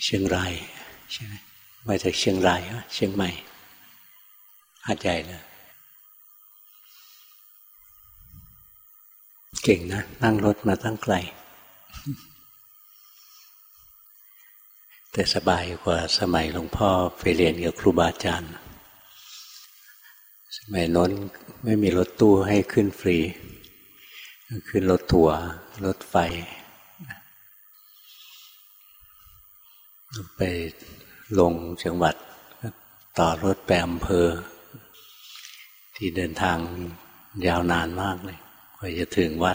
เชียงรายใช่ไหมมาจากเชียงรายเชียงใหม่หาดใหญ่เลยเก่งนะนั่งรถมาตั้งไกลแต่สบายกว่าสมัยหลวงพ่อไปเรียนกับครูบาอาจารย์สมัยโน้นไม่มีรถตู้ให้ขึ้นฟรีขึ้นรถทัวร์รถไฟไปลงจังหวัดต่อรถไปอำเภอที่เดินทางยาวนานมากเลยกว่าจะถึงวัด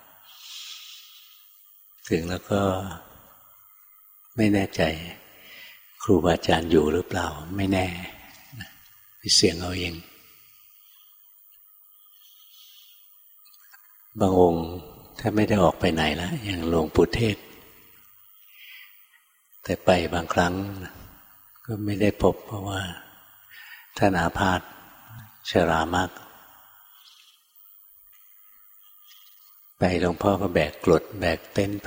ถึงแล้วก็ไม่แน่ใจครูบาอาจารย์อยู่หรือเปล่าไม่แน่ไปเสี่ยงเอาเองบางองค์ถ้าไม่ได้ออกไปไหนแล้วอย่างหลวงปู่เทศแต่ไปบางครั้งก็ไม่ได้พบเพราะว่าท่านอาพาธชรามากไปหลวงพ่อก็แบกกรดแบกเต็นท์ไป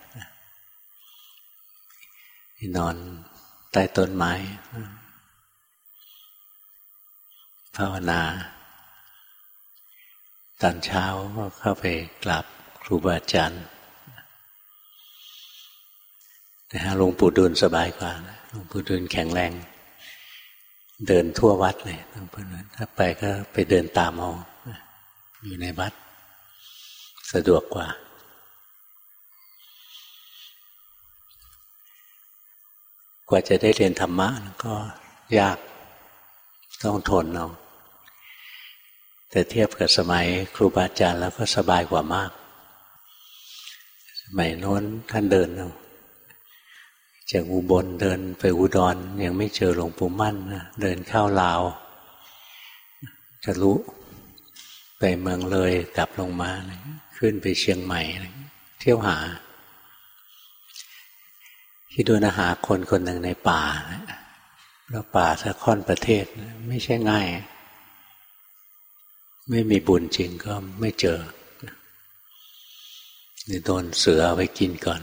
นอนใต้ต้นไม้ภาวนาตอนเช้าก็เข้าไปกราบครูบาอาจารย์แต่หลวงปู่ดูลสบายกว่าหลวงปู่ดูลแข็งแรงเดินทั่ววัดเลยถ้าไปก็ไปเดินตามเอาอยู่ในวัดสะดวกกว่ากว่าจะได้เรียนธรรมะก็ยากต้องทนเอาแต่เทียบกับสมัยครูบาอาจารย์แล้วก็สบายกว่ามากสมัยโน้นท่านเดินเอาจากอุบลเดินไปอุดรยังไม่เจอหลวงปู่มั่นนะเดินเข้าลาวจะรู้ไปเมืองเลยกลับลงมาขึ้นไปเชียงใหม่เที่ยวหาที่ดูนะหาคนคนหนึ่งในป่าแล้วป่าสะค่อนประเทศไม่ใช่ง่ายไม่มีบุญจริงก็ไม่เจอโดนเสือเอาไปกินก่อน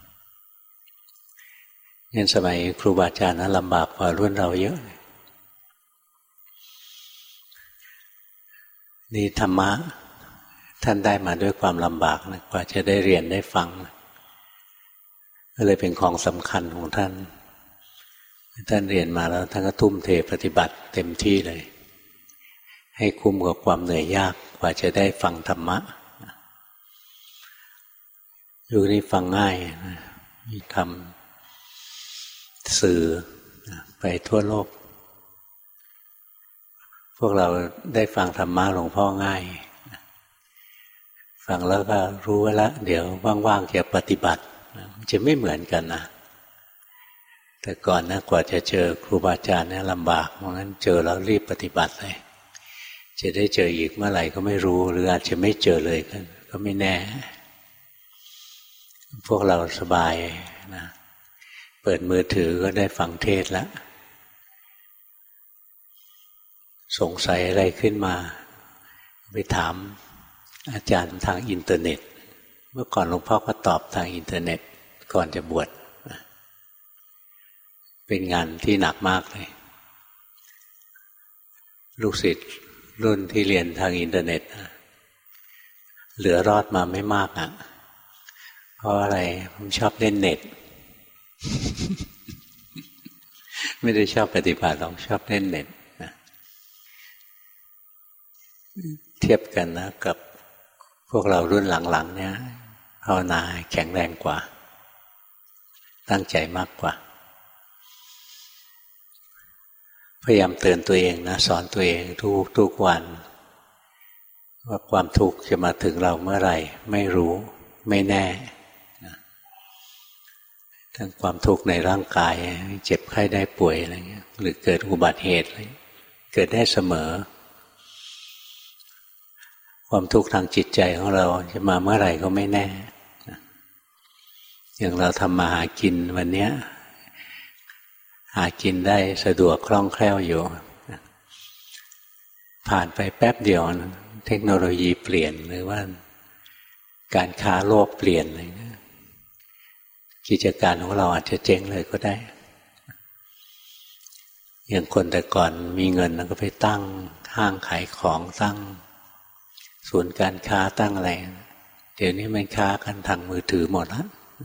งั้นสมัยครูบาอาจารย์นั้นลำบากกว่ารุ่นเราเยอะนี่ธรรมะท่านได้มาด้วยความลำบากนะกว่าจะได้เรียนได้ฟังก็เลยเป็นของสำคัญของท่านท่านเรียนมาแล้วท่านก็ทุ่มเทปฏิบัติเต็มที่เลยให้คุ้มกับความเหนื่อยยากกว่าจะได้ฟังธรรมะยุคนี้ฟังง่ายมีทำสื่อไปทั่วโลกพวกเราได้ฟังธรรมะหลวงพ่อง่ายฟังแล้วก็รู้แล้วเดี๋ยวว่างๆจะปฏิบัติจะไม่เหมือนกันนะแต่ก่อนนะกว่าจะเจอครูบาอาจารย์เนี่ยลำบากเพราะงั้นเจอแล้วรีบปฏิบัติเลยจะได้เจออีกเมื่อไหร่ก็ไม่รู้หรืออาจจะไม่เจอเลยก็ไม่แน่พวกเราสบายนะเปิดมือถือก็ได้ฟังเทศแล้วสงสัยอะไรขึ้นมาไปถามอาจารย์ทางอินเทอร์เน็ตเมื่อก่อนหลวงพ่อก็ตอบทางอินเทอร์เน็ตก่อนจะบวชเป็นงานที่หนักมากเลยลูกศิษย์รุ่นที่เรียนทางอินเทอร์เน็ตเหลือรอดมาไม่มากเพราะอะไรผมชอบเล่นเน็ต ไม่ได้ชอบปฏิบัติหรอกชอบเล่นเน็ตนะเทียบกันนะกับพวกเรารุ่นหลังๆเนี่ยภาวนาแข็งแรงกว่าตั้งใจมากกว่าพยายามเตือนตัวเองนะสอนตัวเองทุกวันว่าความทุกข์จะมาถึงเราเมื่อไหร่ไม่รู้ไม่แน่ทั้งความทุกข์ในร่างกายเจ็บไข้ได้ป่วยอะไรเงี้ยหรือเกิดอุบัติเหตุอะไรเกิดได้เสมอความทุกข์ทางจิตใจของเราจะมาเมื่อไหร่ก็ไม่แน่อย่างเราทำมาหากินวันนี้หากินได้สะดวกคล่องแคล่วอยู่ผ่านไปแป๊บเดียวเทคโนโลยีเปลี่ยนหรือว่าการค้าโลกเปลี่ยนอะไรกิจการของเราอาจจะเจ๊งเลยก็ได้อย่างคนแต่ก่อนมีเงินแล้วก็ไปตั้งห้างขายของตั้งศูนย์การค้าตั้งอะไรเดี๋ยวนี้มันค้ากันทางมือถือหมดแล้ว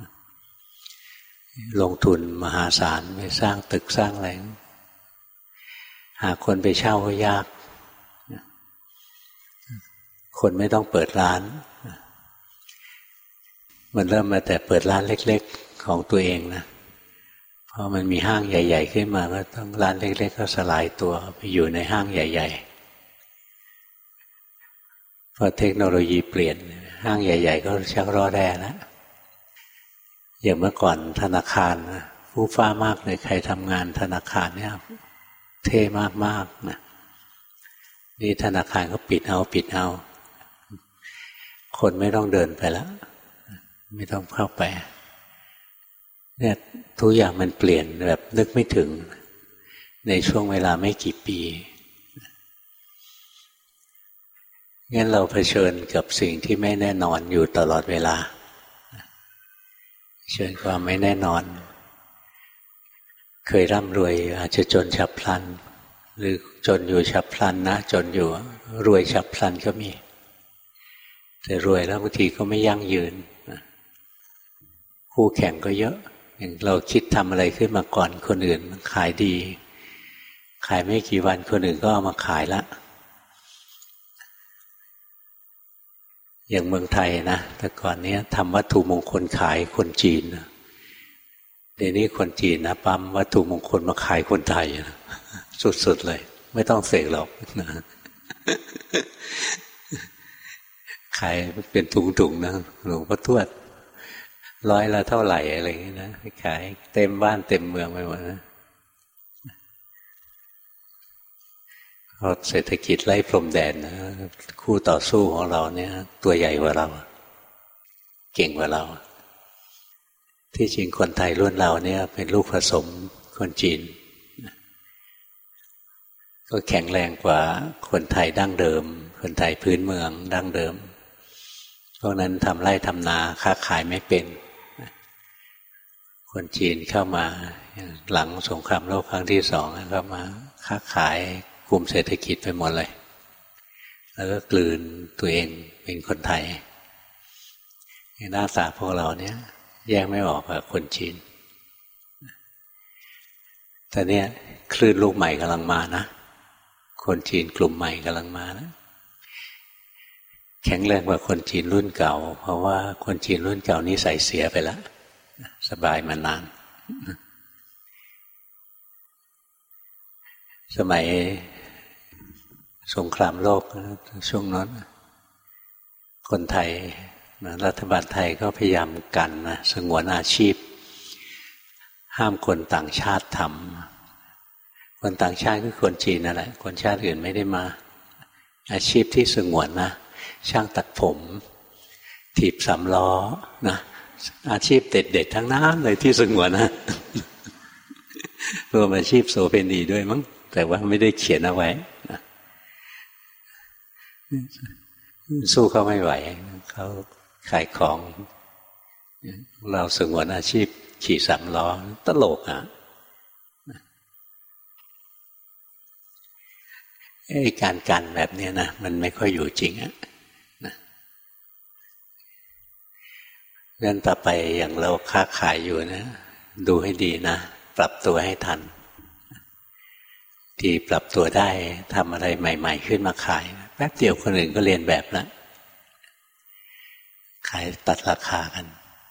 ลงทุนมหาศาลไปสร้างตึกสร้างอะไรหาคนไปเช่าก็ยากคนไม่ต้องเปิดร้านมันเริ่มมาแต่เปิดร้านเล็กๆของตัวเองนะพอมันมีห้างใหญ่ๆขึ้นมาก็ต้องร้านเล็กๆก็สลายตัวไปอยู่ในห้างใหญ่ๆพอเทคโนโลยีเปลี่ยนห้างใหญ่ๆก็ชักร่อแร่แล้วอย่างเมื่อก่อนธนาคารฟู่ฟ้ามากเลยใครทำงานธนาคารเนี่ยเท่มากๆนะนี่ธนาคารก็ปิดเอาคนไม่ต้องเดินไปแล้วไม่ต้องเข้าไปเนี่ยทุกอย่างมันเปลี่ยนแบบนึกไม่ถึงในช่วงเวลาไม่กี่ปีงั้นเราเผชิญกับสิ่งที่ไม่แน่นอนอยู่ตลอดเวลาเผชิญความไม่แน่นอนเคยร่ำรวยอาจจะจนฉับพลันหรือจนอยู่ฉับพลันนะจนอยู่รวยฉับพลันก็มีแต่รวยแล้วบางทีก็ไม่ยั่งยืนคู่แข่งก็เยอะอย่างเราคิดทำอะไรขึ้นมาก่อนคนอื่นมันขายดีขายไม่กี่วันคนอื่นก็เอามาขายละอย่างเมืองไทยนะแต่ก่อนนี้ทำวัตถุมงคลขายคนจีนเดี๋ยวนี้คนจีนนะปั๊มวัตถุมงคลมาขายคนไทยสุดๆเลยไม่ต้องเสกหรอกนะขายเป็นถุงๆนะหลวงพ่อทวด100 ละเท่าไหร่อะไรอย่างนี้นะขายเต็มบ้านเต็มเมืองไปหมดนะเพราะเศรษฐกิจไล่พรมแดนนะคู่ต่อสู้ของเราเนี่ยตัวใหญ่กว่าเราเก่งกว่าเราที่จริงคนไทยรุ่นเราเนี่ยเป็นลูกผสมคนจีนก็แข็งแรงกว่าคนไทยดั้งเดิมคนไทยพื้นเมืองดั้งเดิมพวกนั้นทำไร่ทำนาค้าขายไม่เป็นคนจีนเข้ามาหลังสงครามโลกครั้งที่2เข้ามาค้าขายคุมเศรษฐกิจไปหมดเลยแล้วก็กลืนตัวเองเป็นคนไทยหน้าตาพวกเราเนี่ยแยกไม่ออกกับคนจีนแต่เนี่ยคลื่นลูกใหม่กำลังมานะคนจีนกลุ่มใหม่กำลังมานะแข็งแรงกว่าคนจีนรุ่นเก่าเพราะว่าคนจีนรุ่นเก่านิสัยเสียไปแล้วสบายมานานสมัยสงครามโลกช่วงนั้นคนไทยรัฐบาลไทยก็พยายามกันนะสงวนอาชีพห้ามคนต่างชาติทำคนต่างชาติคือคนจีนนั่นแหละคนชาติอื่นไม่ได้มาอาชีพที่สงวนนะช่างตัดผมถีบ3 ล้อนะอาชีพเด็ดๆทั้งนั้นเลยที่สงวนนะรวมอาชีพโสเภณีด้วยมั้งแต่ว่าไม่ได้เขียนเอาไว้นะสู้เขาไม่ไหวเขาขายของเราสงวนอาชีพขี่3 ล้อตลกอ่ะการกันแบบนี้นะมันไม่ค่อยอยู่จริงอ่ะงั้นต่อไปอย่างเราค้าขายอยู่นะดูให้ดีนะปรับตัวให้ทันที่ปรับตัวได้ทำอะไรใหม่ๆขึ้นมาขายแป๊บเดียวคนอื่นก็เรียนแบบแล้วขายตัดราคากัน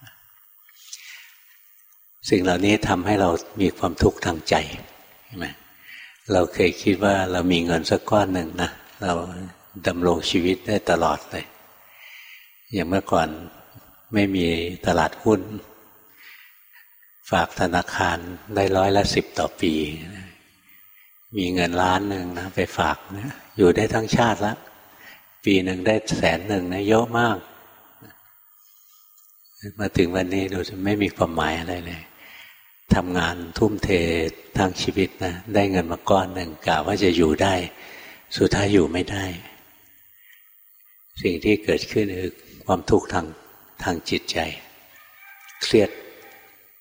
สิ่งเหล่านี้ทำให้เรามีความทุกข์ทางใจใช่ไหมเราเคยคิดว่าเรามีเงินสักก้อนหนึ่งนะเราดำรงชีวิตได้ตลอดเลยอย่างเมื่อก่อนไม่มีตลาดหุ้นฝากธนาคารได้10%ต่อปีมีเงิน1,000,000นะไปฝากนะอยู่ได้ทั้งชาติละปีหนึ่งได้100,000นะเยอะมากมาถึงวันนี้ดูจะไม่มีความหมายอะไรเลยทำงานทุ่มเททั้งชีวิตนะได้เงินมาก้อนหนึ่งกะว่าจะอยู่ได้สุดท้ายอยู่ไม่ได้สิ่งที่เกิดขึ้นคือความทุกข์ทางจิตใจเครียด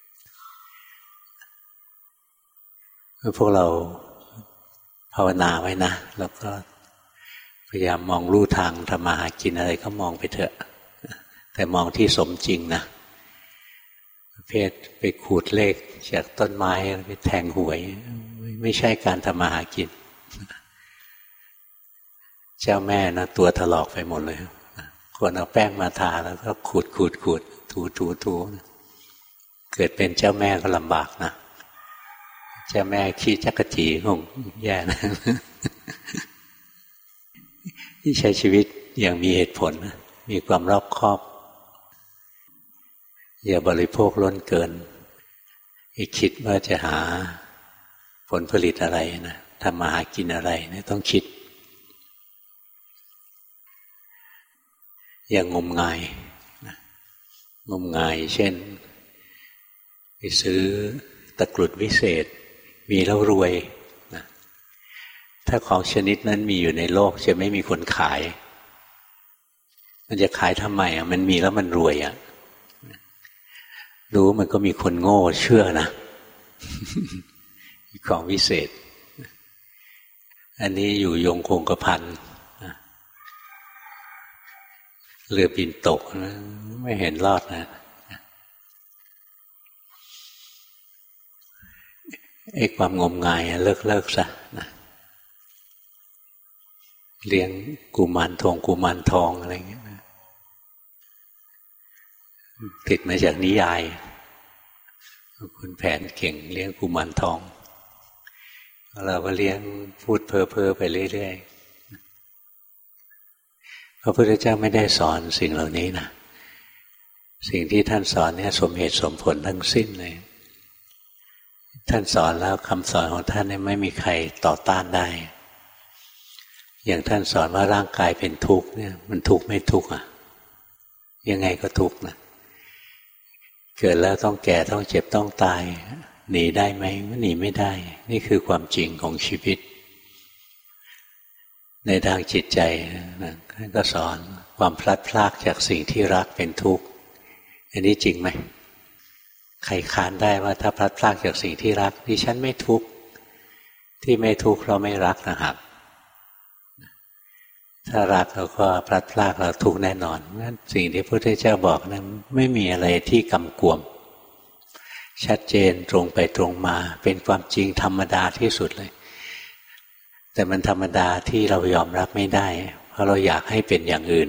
พวกเราภาวนาไว้นะแล้วก็พยายามมองลู่ทางทำมาหากินอะไรก็มองไปเถอะแต่มองที่สมจริงนะประเภทไปขูดเลขจากต้นไม้ไปแทงหวยไม่ใช่การทำมาหากินเจ้าแม่นะตัวถลอกไปหมดเลยควรเอาแป้งมาทาแล้วก็ขูดถูเกิดเป็นเจ้าแม่ก็ลำบากนะเจ้าแม่ขี้จักรจีคงแย่นะที่ใช้ชีวิตอย่างมีเหตุผลมีความรอบคอบอย่าบริโภคล้นเกินคิดว่าจะหาผลผลิตอะไรนะทำมาหากินอะไรเนี่ยต้องคิดอย่างงมงายนะงมงายเช่นไปซื้อตะกรุดวิเศษมีแล้วรวยนะถ้าของชนิดนั้นมีอยู่ในโลกจะไม่มีคนขายมันจะขายทำไมมันมีแล้วมันรวยรู้มันก็มีคนโง่เชื่อนะ ของวิเศษอันนี้อยู่ยงคงกระพันเรือบินตกนะไม่เห็นรอดนะไอ้ความงมงายเลิกซะนะเลี้ยงกุมารทองอะไรอย่างเงี้ยนะติดมาจากนิยายคุณแผนเก่งเลี้ยงกุมารทองเราก็เลี้ยงพูดเพ้อไปเรื่อยๆพระพุทธเจ้าไม่ได้สอนสิ่งเหล่านี้นะสิ่งที่ท่านสอนเนี่ยสมเหตุสมผลทั้งสิ้นเลยท่านสอนแล้วคำสอนของท่านเนี่ยไม่มีใครต่อต้านได้อย่างท่านสอนว่าร่างกายเป็นทุกข์เนี่ยมันทุกข์ไม่ทุกข์ยังไงก็ทุกข์นะเกิดแล้วต้องแก่ต้องเจ็บต้องตายหนีได้ไหมมันหนีไม่ได้นี่คือความจริงของชีวิตในทางจิตใจท่านก็สอนความพลัดพรากจากสิ่งที่รักเป็นทุกข์อันนี้จริงไหมใครค้านได้ว่าถ้าพลัดพรากจากสิ่งที่รักดิฉันไม่ทุกข์ที่ไม่ทุกข์เพราะไม่รักนะครับถ้ารักเราก็พลัดพรากเราทุกข์แน่นอนงั้นสิ่งที่พระพุทธเจ้าบอกนั้นไม่มีอะไรที่กำกวมชัดเจนตรงไปตรงมาเป็นความจริงธรรมดาที่สุดเลยแต่มันธรรมดาที่เรายอมรับไม่ได้เพราะเราอยากให้เป็นอย่างอื่น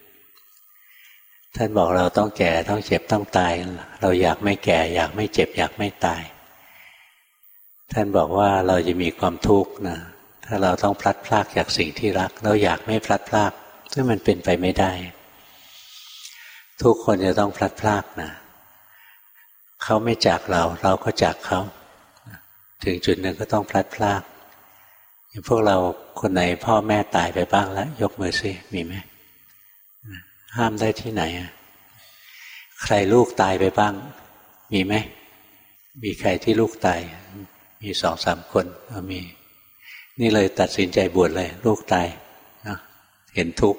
ท่านบอกเราต้องแก่ต้องเจ็บต้องตายเราอยากไม่แก่อยากไม่เจ็บอยากไม่ตายท่านบอกว่าเราจะมีความทุกข์นะถ้าเราต้องพลัดพรากจากสิ่งที่รักเราอยากไม่พลัดพรากซึ่งมันเป็นไปไม่ได้ทุกคนจะต้องพลัดพรากนะเขาไม่จากเราเราก็จากเขาถึงจุดหนึ่งก็ต้องพลัดพรากพวกเราคนไหนพ่อแม่ตายไปบ้างแล้วยกมือสิมีไหมห้ามได้ที่ไหนใครลูกตายไปบ้างมีไหมมีใครที่ลูกตายมี2-3 คนมีนี่เลยตัดสินใจบวชเลยลูกตายเห็นทุกข์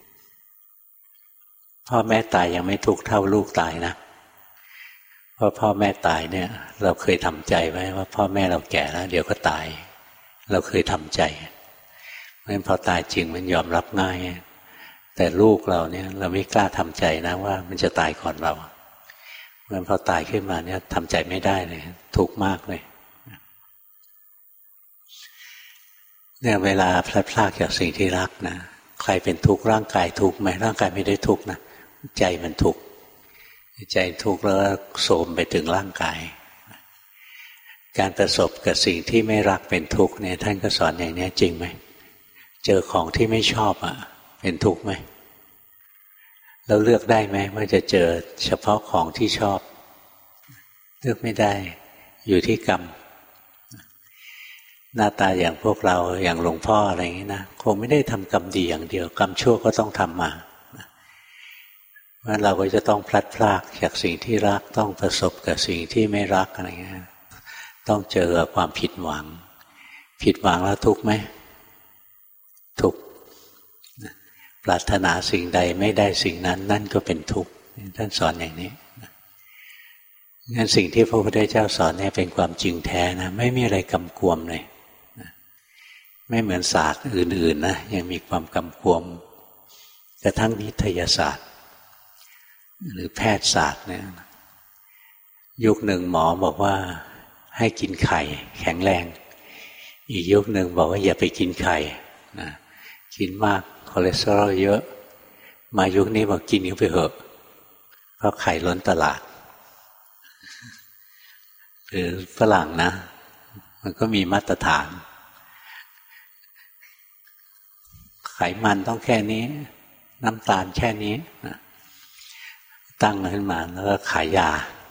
พ่อแม่ตายยังไม่ทุกข์เท่าลูกตายนะเพราะพ่อแม่ตายเนี่ยเราเคยทำใจไว้ว่าพ่อแม่เราแก่แล้วเดี๋ยวก็ตายเราเคยทำใจเพราะฉะนั้นพอตายจริงมันยอมรับง่ายแต่ลูกเราเนี่ยเราไม่กล้าทำใจนะว่ามันจะตายก่อนเราเพราะฉะนั้นพอตายขึ้นมาเนี่ยทำใจไม่ได้เลยทุกข์มากเลยเนี่ยเวลาพลัดพรากจากสิ่งที่รักนะใครเป็นทุกข์ร่างกายทุกข์ไหมร่างกายไม่ได้ทุกข์นะใจมันทุกข์ใจทุกข์แล้วโทรมไปถึงร่างกายการประสบกับสิ่งที่ไม่รักเป็นทุกข์เนี่ยท่านก็สอนอย่างนี้จริงไหมเจอของที่ไม่ชอบเป็นทุกข์ไหมเราเลือกได้ไหมว่าจะเจอเฉพาะของที่ชอบเลือกไม่ได้อยู่ที่กรรมหน้าตาอย่างพวกเราอย่างหลวงพ่ออะไรอย่างนี้นะคงไม่ได้ทำกรรมดีอย่างเดียวกรรมชั่วก็ต้องทำมาเพราะเราก็จะต้องพลัดพรากจากสิ่งที่รักต้องประสบกับสิ่งที่ไม่รักอะไรเงี้ยต้องเจอกับความผิดหวังแล้วทุกข์ไหมทุกข์ปรารถนาสิ่งใดไม่ได้สิ่งนั้นนั่นก็เป็นทุกข์ท่านสอนอย่างนี้งั้นสิ่งที่พระพุทธเจ้าสอนเนี่ยเป็นความจริงแท้นะไม่มีอะไรกำกวมเลยไม่เหมือนศาสตร์อื่นๆนะยังมีความกำกวมกระทั่งวิทยาศาสตร์หรือแพทยศาสตร์เนี่ยยุคหนึ่งหมอบอกว่าให้กินไข่แข็งแรงอีกยุคหนึ่งบอกว่าอย่าไปกินไข่นะกินมากคอเลสเตอรอลเยอะมายุคนี้บอกกินเข้าไปเถอะเพราะไข่ล้นตลาดหรือฝรั่งนะมันก็มีมาตรฐานไขมันต้องแค่นี้น้ำตาลแค่นี้นะตั้งขึ้นมาแล้วก็ขายยา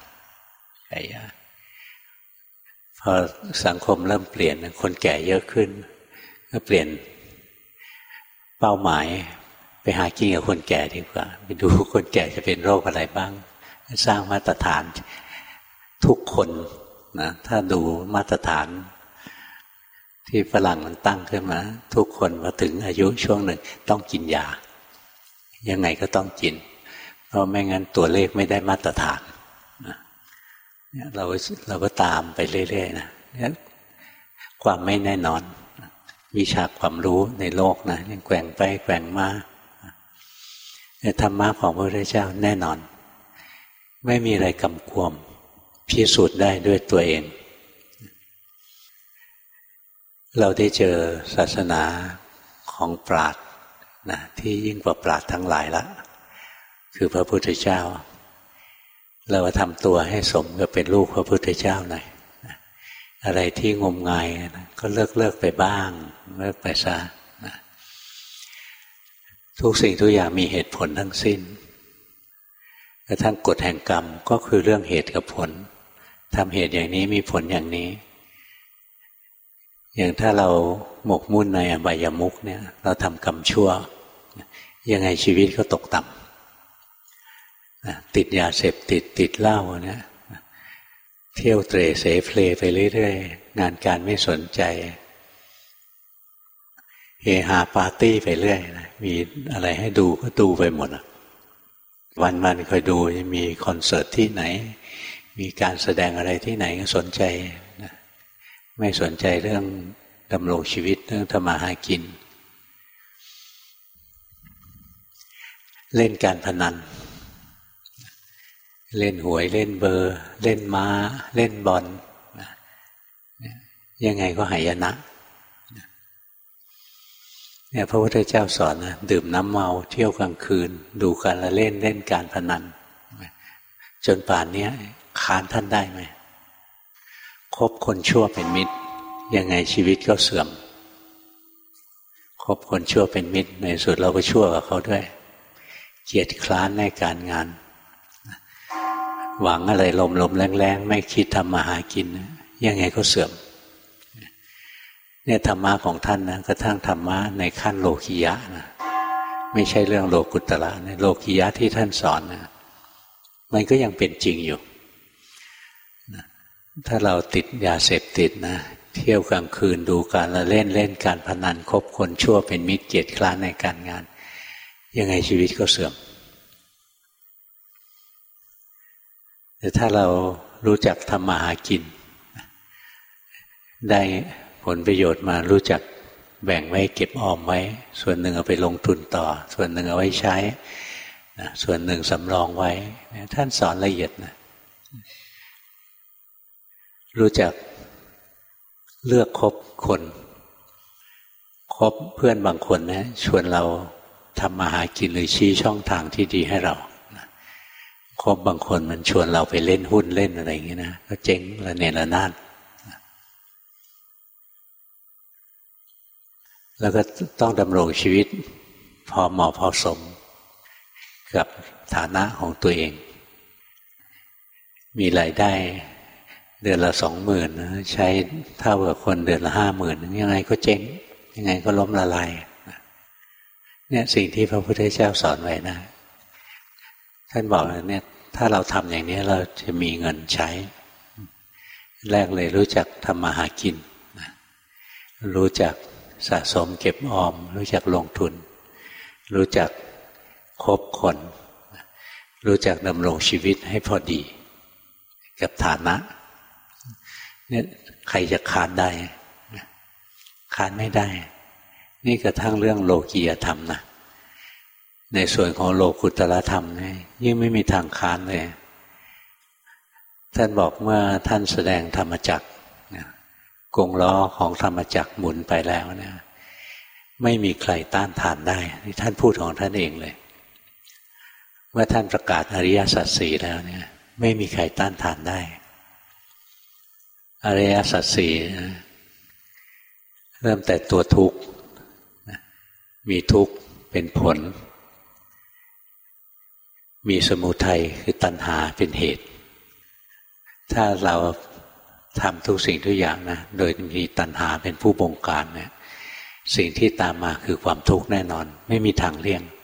พอสังคมเริ่มเปลี่ยนคนแก่เยอะขึ้นก็เปลี่ยนเป้าหมายไปหากินกับคนแก่ดีกว่าไปดูคนแก่จะเป็นโรคอะไรบ้างสร้างมาตรฐานทุกคนนะถ้าดูมาตรฐานที่ฝรั่งมันตั้งขึ้นมาทุกคนพอถึงอายุช่วงหนึ่งต้องกินยายังไงก็ต้องกินเพราะไม่งั้นตัวเลขไม่ได้มาตรฐานนะเราก็ตามไปเรื่อยๆนะความไม่แน่นอนวิชาความรู้ในโลกนะยังแกว่งไปแกว่งมาธรรมะของพระพุทธเจ้าแน่นอนไม่มีอะไรกำกวมพิสูจน์ได้ด้วยตัวเองเราได้เจอศาสนาของปราชญ์นะที่ยิ่งกว่าปราชญ์ทั้งหลายละคือพระพุทธเจ้าเราทำตัวให้สมกับเป็นลูกพระพุทธเจ้าหน่อยอะไรที่งมงายนะก็เลิกไปบ้างเลิกไปซะนะทุกสิ่งทุกอย่างมีเหตุผลทั้งสิ้นกระทั่งกฎแห่งกรรมก็คือเรื่องเหตุกับผลทำเหตุอย่างนี้มีผลอย่างนี้อย่างถ้าเราหมกมุ่นในอบายมุขเนี่ยเราทำกรรมชั่วยังไงชีวิตก็ตกต่ำติดยาเสพติดเหล้าเนี่ยเที่ยวเตร่เสเพลไปเรื่อยๆงานการไม่สนใจเฮฮาปาร์ตี้ไปเรื่อยนะมีอะไรให้ดูก็ดูไปหมดวันๆคอยดูจะมีคอนเสิร์ตที่ไหนมีการแสดงอะไรที่ไหนก็สนใจนะไม่สนใจเรื่องดำรงชีวิตเรื่องทำมาหากินเล่นการพนันเล่นหวยเล่นเบอร์เล่นม้าเล่นบอลยังไงก็หายนะเนี่ยพระพุทธเจ้าสอนนะดื่มน้ำเมาเที่ยวกลางคืนดูการละเล่นการพนันจนป่านนี้ค้านท่านได้ไหมคบคนชั่วเป็นมิตรยังไงชีวิตก็เสื่อมคบคนชั่วเป็นมิตรในสุดเราก็ชั่วกับเขาด้วยเกียจคร้านในการงานหวังอะไรลมแรงๆไม่คิดทำมาหากินยังไงก็เสื่อมเนี่ยธรรมะของท่านนะกระทั่งธรรมะในขั้นโลกิยะนะไม่ใช่เรื่องโลกุตระนะโลกิยะที่ท่านสอนนะมันก็ยังเป็นจริงอยู่นะถ้าเราติดยาเสพติดนะเที่ยวกลางคืนดูการละเล่นการพนันคบคนชั่วเป็นมิตรเกียจคร้านในการงานยังไงชีวิตก็เสื่อมแต่ถ้าเรารู้จักทำมาหากินได้ผลประโยชน์มารู้จักแบ่งไว้เก็บออมไว้ส่วนหนึ่งเอาไปลงทุนต่อส่วนหนึ่งเอาไว้ใช้ส่วนหนึ่งสำรองไว้ท่านสอนละเอียดนะรู้จักเลือกคบคนคบเพื่อนบางคนนะชวนเราทำมาหากินหรือชี้ช่องทางที่ดีให้เราคบบางคนมันชวนเราไปเล่นหุ้นเล่นอะไรอย่างนี้นะก็เจ๊งระเนระนาดแล้วก็ต้องดำรงชีวิตพอเหมาะพอสมกับฐานะของตัวเองมีรายได้เดือนละ 20,000 นะใช้เท่ากับคนเดือนละ 50,000 ยังไงก็เจ๊งยังไงก็ล้มละลายเนี่ยสิ่งที่พระพุทธเจ้าสอนไว้นะท่านบอกเนี่ยถ้าเราทำอย่างนี้เราจะมีเงินใช้แรกเลยรู้จักทำมาหากินรู้จักสะสมเก็บออมรู้จักลงทุนรู้จักคบคนรู้จักดำรงชีวิตให้พอดีกับฐานะเนี่ยใครจะค้านได้ค้านไม่ได้นี่กระทั่งเรื่องโลกียธรรมนะในส่วนของโลกุตตรธรรมเนี่ยยิ่งไม่มีทางค้านเลยท่านบอกเมื่อท่านแสดงธรรมจักรกงล้อของธรรมจักรหมุนไปแล้วเนี่ยไม่มีใครต้านทานได้นี่ท่านพูดของท่านเองเลยเมื่อท่านประกาศอริยสัจสี่แล้วเนี่ยไม่มีใครต้านทานได้อริยสัจสี่เริ่มแต่ตัวทุกข์มีทุกข์เป็นผลมีสมุทัยคือตัณหาเป็นเหตุถ้าเราทำทุกสิ่งทุกอย่างนะโดยมีตัณหาเป็นผู้บงการเนี่ยสิ่งที่ตามมาคือความทุกข์แน่นอนไม่มีทางเลี่ยง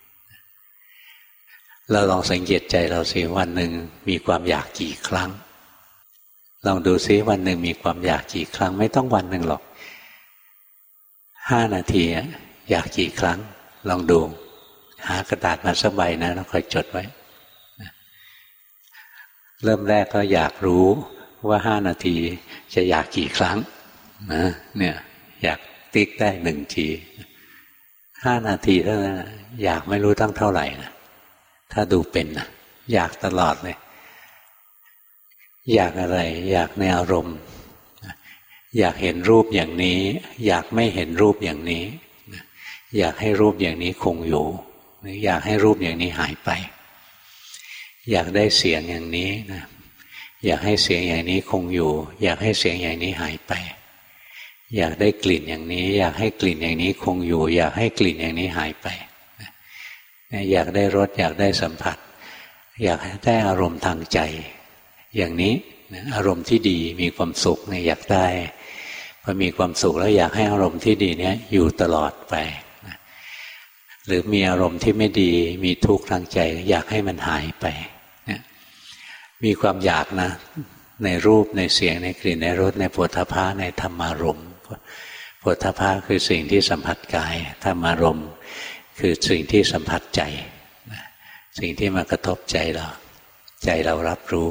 เราลองสังเกตใจเราสิวันหนึ่งมีความอยากกี่ครั้งลองดูซิวันหนึ่งมีความอยากกี่ครั้งไม่ต้องวันหนึ่งหรอก5 นาทีอยากกี่ครั้งลองดูหากระดาษมาสักใบนะแล้วคอยจดไว้เริ่มแรกก็อยากรู้ว่า5 นาทีจะอยากกี่ครั้งนะเนี่ยอยากติ๊กได้1 ที5 นาทีเท่านั้นอยากไม่รู้ตั้งเท่าไหร่นะถ้าดูเป็นนะอยากตลอดเลยอยากอะไรอยากในอารมณ์อยากเห็นรูปอย่างนี้อยากไม่เห็นรูปอย่างนี้อยากให้รูปอย่างนี้คงอยู่อยากให้รูปอย่างนี้หายไปอยากได้เสียงอย่างนี้นะอยากให้เสียงอย่างนี้คงอยู่อยากให้เสียงอย่างนี้หายไปอยากได้กลิ่นอย่างนี้อยากให้กลิ่นอย่างนี้คงอยู่อยากให้กลิ่นอย่างนี้หายไปอยากได้รสอยากได้สัมผัสอยากได้อารมณ์ทางใจอย่างนี้อารมณ์ที่ดีมีความสุขอยากได้พอมีความสุขแล้วอยากให้อารมณ์ที่ดีนี้อยู่ตลอดไปหรือมีอารมณ์ที่ไม่ดีมีทุกข์ทางใจอยากให้มันหายไปมีความอยากนะในรูปในเสียงในกลิ่นในรสในโผฏฐัพพะในธรรมารมณ์โผฏฐัพพะคือสิ่งที่สัมผัสกายธรรมารมณ์คือสิ่งที่สัมผัสใจสิ่งที่มากระทบใจเรารับรู้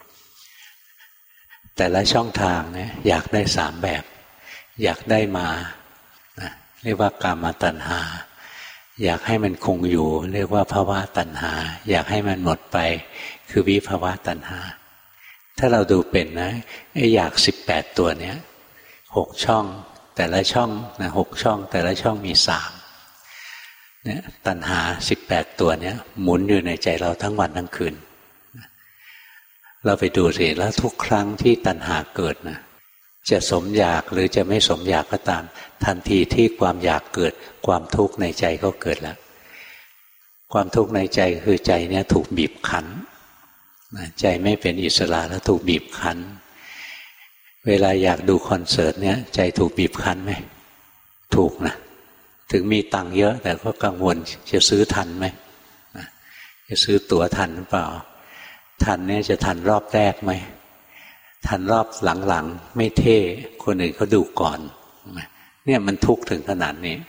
แต่ละช่องทางเนี่ยอยากได้3 แบบอยากได้มาเรียกว่ากามตัณหาอยากให้มันคงอยู่เรียกว่าภวตัณหาอยากให้มันหมดไปคือวิภวตัณหาถ้าเราดูเป็นนะไอ้อยาก18 ตัวเนี้ย6 ช่องแต่ละช่องนะ6 ช่องแต่ละช่องมี3เนี่ยตัณหา18 ตัวเนี้ยหมุนอยู่ในใจเราทั้งวันทั้งคืนเราไปดูสิแล้วทุกครั้งที่ตัณหาเกิดนะจะสมอยากหรือจะไม่สมอยากก็ตามทันทีที่ความอยากเกิดความทุกข์ในใจก็เกิดแล้วความทุกข์ในใจคือใจเนี่ยถูกบีบคั้นใจไม่เป็นอิสระแล้วถูกบีบคั้นเวลาอยากดูคอนเสิร์ตเนี่ยใจถูกบีบคั้นไหมถูกนะถึงมีตังค์เยอะแต่ก็กังวลจะซื้อทันไหมจะซื้อตั๋วทันหรือเปล่าทันเนี่ยจะทันรอบแรกไหมทันรอบหลังๆไม่เท่คนอื่นเขาดูก่อนเนี่ยมันทุกข์ถึงขนาดนี้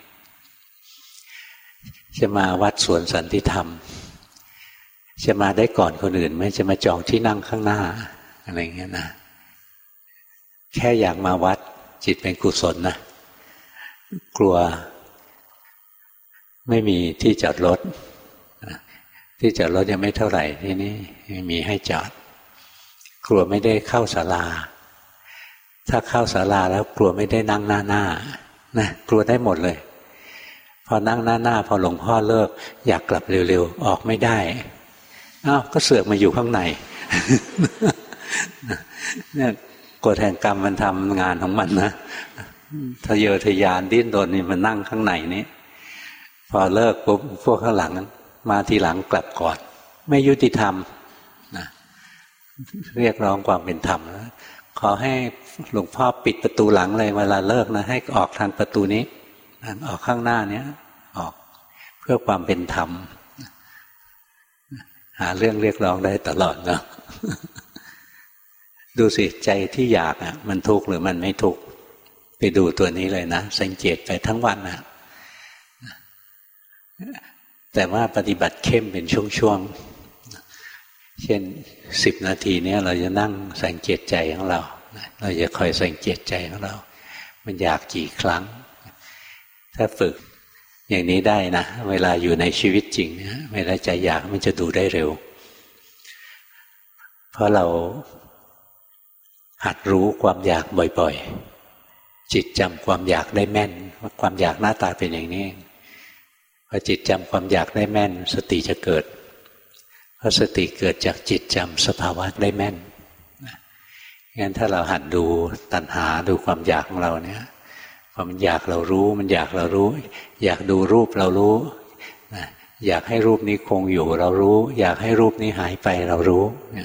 จะมาวัดสวนสันติธรรมจะมาได้ก่อนคนอื่นไหมจะมาจองที่นั่งข้างหน้าอะไรเงี้ยนะแค่อยากมาวัดจิตเป็นกุศลนะกลัวไม่มีที่จอดรถที่จอดรถยังไม่เท่าไหร่ที่นี่ไม่มีให้จอดกลัวไม่ได้เข้าศาลาถ้าเข้าศาลาแล้วกลัวไม่ได้นั่งหน้านะกลัวได้หมดเลยพอนั่งหน้าพอหลวงพ่อเลิกอยากกลับเร็วๆออกไม่ได้อ้าวก็เสือกมาอยู่ข้างในเนี่ยกฎแห่งกรรมมันทำงานของมันนะทะเยอทะยานดิ้นรนนี่มันนั่งข้างในนี้พอเลิกปุ๊บพวกข้างหลังมาทีหลังกลับก่อนไม่ยุติธรรมนะเรียกร้องความเป็นธรรมแล้วขอให้หลวงพ่อปิดประตูหลังเลยเวลาเลิกนะให้ออกทางประตูนี้ออกข้างหน้านี้ออกเพื่อความเป็นธรรมหาเรื่องเรียกร้องได้ตลอดเนาะดูสิใจที่อยากอ่ะมันทุกข์หรือมันไม่ทุกข์ไปดูตัวนี้เลยนะสังเกตไปทั้งวันนะแต่ว่าปฏิบัติเข้มเป็นช่วงเช่น10 นาทีนี้เราจะนั่งสังเกตใจของเราเราจะคอยสังเกตใจของเรามันอยากกี่ครั้งถ้าฝึกอย่างนี้ได้นะเวลาอยู่ในชีวิตจริงนะเวลาใจอยากมันจะดูได้เร็วเพราะเราหัดรู้ความอยากบ่อยๆจิตจำความอยากได้แม่นว่าความอยากหน้าตาเป็นอย่างนี้พอจิตจำความอยากได้แม่นสติจะเกิดเพราะสติเกิดจากจิตจำสภาวะได้แม่นงั้นถ้าเราหัดดูตัณหาดูความอยากของเราเนี่ยพอมันอยากเรารู้มันอยากเรารู้อยากดูรูปเรารู้อยากให้รูปนี้คงอยู่เรารู้อยากให้รูปนี้หายไปเรารู้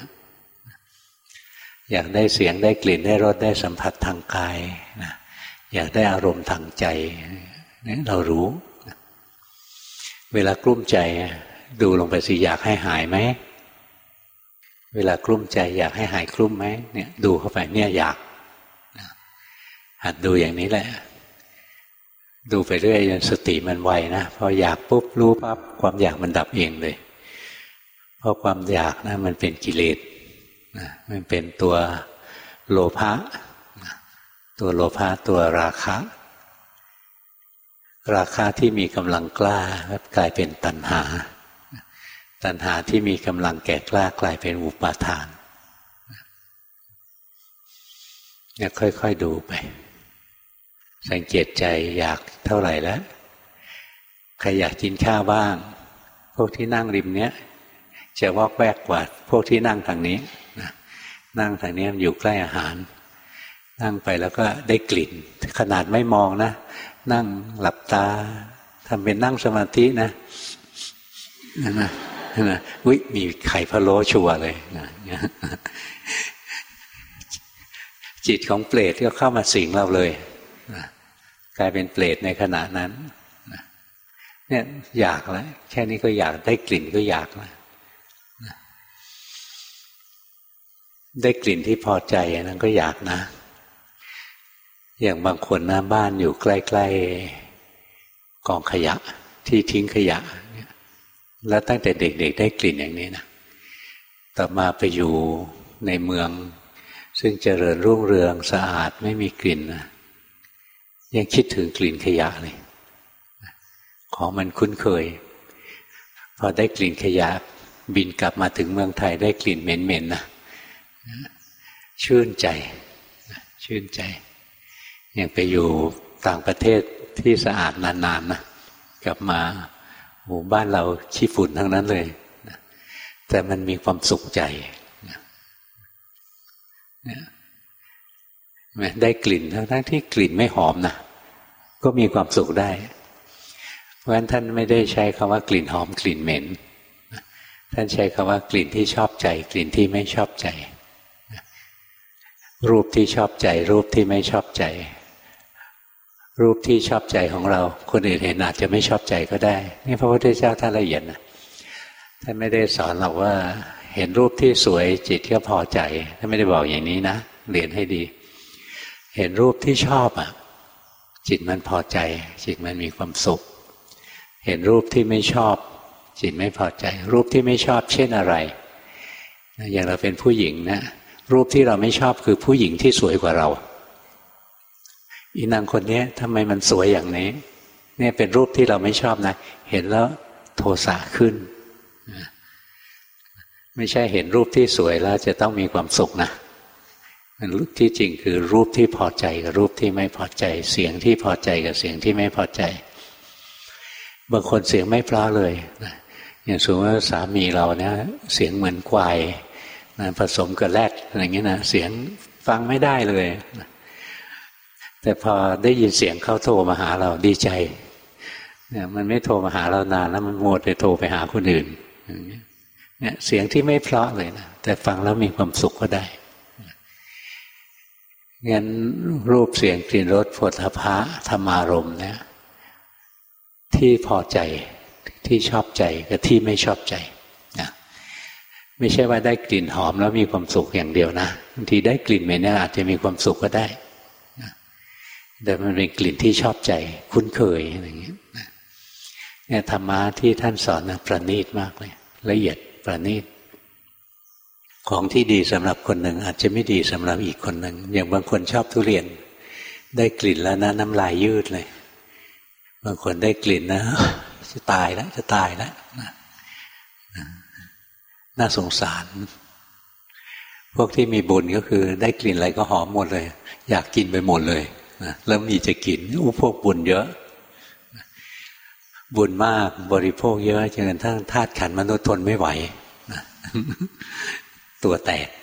อยากได้เสียงได้กลิ่นได้รสได้สัมผัสทางกายอยากได้อารมณ์ทางใจนี่เรารู้เวลากลุ้มใจดูลงไปสิอยากให้หายไหมเวลากลุ้มใจอยากให้หายกลุ้มไหมเนี่ยดูเข้าไปเนี่ยอยากหัดดูอย่างนี้แหละดูไปเรื่อยจนสติมันไวนะพออยากปุ๊บรู้ปั๊บความอยากมันดับเองเลยเพราะความอยากนะมันเป็นกิเลสมันเป็นตัวโลภะตัวโลภะตัวราคะราคะที่มีกำลังกล้ากลายเป็นตัณหาตัณหาที่มีกำลังแก่กล้ากลายเป็นอุปาทานเนี่ยค่อยๆดูไปสังเกตใจอยากเท่าไหร่แล้วใครอยากกินข้าวบ้างพวกที่นั่งริมเนี้ยจะวอกแวกกว่าพวกที่นั่งทางนี้นั่งทางนี้มันอยู่ใกล้อาหารนั่งไปแล้วก็ได้กลิ่นขนาดไม่มองนะนั่งหลับตาทำเป็นนั่งสมาธินะอุ๊ยมีไข่พะโล้ชัวร์เลยจิตของเปรตก็เข้ามาสิงเราเลยกลายเป็นเปรตในขณะนั้นเนี่ยอยากแล้วแค่นี้ก็อยากได้กลิ่นก็อยากแล้วได้กลิ่นที่พอใจนั้นก็อยากนะอย่างบางคนนะบ้านอยู่ใกล้ๆกองขยะที่ทิ้งขยะแล้วตั้งแต่เด็กๆได้กลิ่นอย่างนี้นะต่อมาไปอยู่ในเมืองซึ่งเจริญรุ่งเรืองสะอาดไม่มีกลิ่นนะยังคิดถึงกลิ่นขยะเลยของมันคุ้นเคยพอได้กลิ่นขยะบินกลับมาถึงเมืองไทยได้กลิ่นเหม็นๆนะชื่นใจชื่นใจอย่างไปอยู่ต่างประเทศที่สะอาดนานๆนะกลับมาหมู่บ้านเราขี้ฝุ่นทั้งนั้นเลยแต่มันมีความสุขใจได้กลิ่นทั้งที่กลิ่นไม่หอมนะก็มีความสุขได้เพราะฉะนั้นท่านไม่ได้ใช้คำว่ากลิ่นหอมกลิ่นเหม็นท่านใช้คำว่ากลิ่นที่ชอบใจกลิ่นที่ไม่ชอบใจรูปที่ชอบใจรูปที่ไม่ชอบใจรูปที่ชอบใจของเราคนอื่นเห็นอาจจะไม่ชอบใจก็ได้นี่พระพุทธเจ้าท่านละเอียดนะท่านไม่ได้สอนเราว่าเห็นรูปที่สวยจิตก็พอใจท่านไม่ได้บอกอย่างนี้นะเรียนให้ดีเห็นรูปที่ชอบอ่ะจิตมันพอใจจิตมันมีความสุขเห็นรูปที่ไม่ชอบจิตไม่พอใจรูปที่ไม่ชอบเช่นอะไรอย่างเราเป็นผู้หญิงนะรูปที่เราไม่ชอบคือผู้หญิงที่สวยกว่าเราอีนางคนนี้ทำไมมันสวยอย่างนี้เนี่ยเป็นรูปที่เราไม่ชอบนะเห็นแล้วโทสะขึ้นไม่ใช่เห็นรูปที่สวยแล้วจะต้องมีความสุขนะมันรูปที่จริงคือรูปที่พอใจกับรูปที่ไม่พอใจเสียงที่พอใจกับเสียงที่ไม่พอใจบางคนเสียงไม่เพราะเลยอย่างสมมติว่าสามีเราเนี่ยเสียงเหมือนควายผสมกับแรดอะไรเงี้ยนะเสียงฟังไม่ได้เลยแต่พอได้ยินเสียงเขาโทรมาหาเราดีใจเนี่ยมันไม่โทรมาหาเรานานแล้วมันโมดไปโทรไปหาคนอื่นเนี่ยเสียงที่ไม่เพราะเลยนะแต่ฟังแล้วมีความสุขก็ได้งั้นรูปเสียงกลิ่นรสโผฏฐัพพะธรรมารมณ์เนี่ยที่พอใจที่ชอบใจกับที่ไม่ชอบใจนะไม่ใช่ว่าได้กลิ่นหอมแล้วมีความสุขอย่างเดียวนะบางทีได้กลิ่นเหม็นเนี่ยอาจจะมีความสุขก็ได้นะแต่มันเป็นกลิ่นที่ชอบใจคุ้นเคยอะไรอย่างเงี้ยเนี่ยธรรมะที่ท่านสอนนะประณีตมากเลยละเอียดประณีตของที่ดีสำหรับคนหนึ่งอาจจะไม่ดีสำหรับอีกคนหนึ่งอย่างบางคนชอบทุเรียนได้กลิ่นแล้วนะน้ำลายยืดเลยบางคนได้กลิ่นนะจะตายแล้วน่าสงสารพวกที่มีบุญก็คือได้กลิ่นอะไรก็หอมหมดเลยอยากกินไปหมดเลยแล้วมีจะกินพวกบุญเยอะบุญมากบริโภคเยอะจนกระทั่งธาตุขันธ์มนุษย์ทนไม่ไหวตัวแตก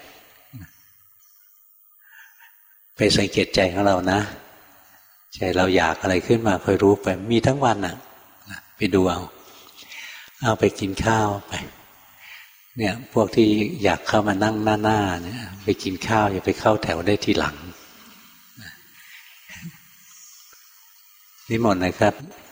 ไปสังเกตใจของเรานะใจเราอยากอะไรขึ้นมาคอยรู้ไปมีทั้งวันน่ะไปดูเอาไปกินข้าวไปเนี่ยพวกที่อยากเข้ามานั่งหน้าเนี่ยไปกินข้าวอย่าไปเข้าแถวได้ทีหลังนิมนต์นะครับ